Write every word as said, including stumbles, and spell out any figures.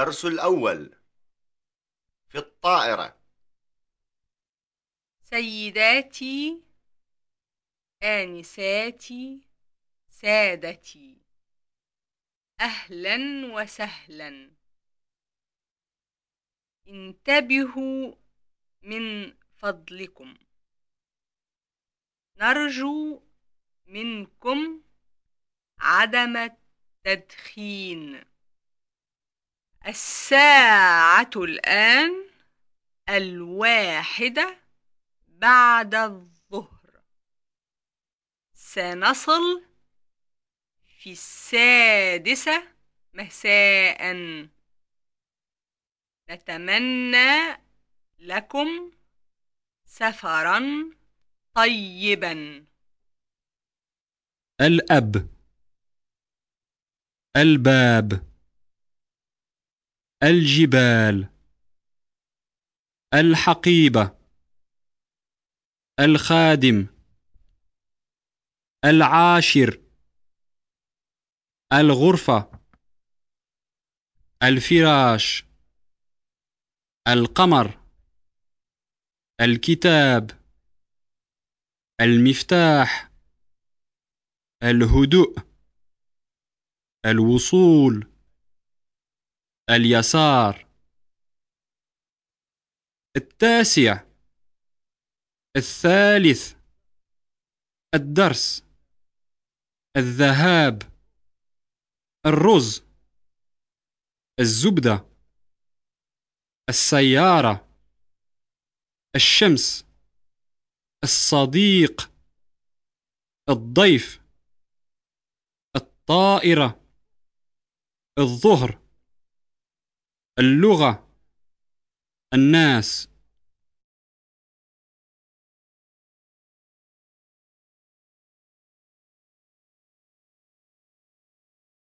الدرس الأول في الطائرة. سيداتي، آنساتي، سادتي، أهلا وسهلا. انتبهوا من فضلكم. نرجو منكم عدم التدخين. الساعة الآن الواحدة بعد الظهر. سنصل في السادسة مساء. نتمنى لكم سفرا طيبا. الأب، الباب، الجبال، الحقيبة، الخادم، العاشر، الغرفة، الفراش، القمر، الكتاب، المفتاح، الهدوء، الوصول، اليسار، التاسع، الثالث، الدرس، الذهاب، الرز، الزبدة، السيارة، الشمس، الصديق، الضيف، الطائرة، الظهر، اللغة، الناس.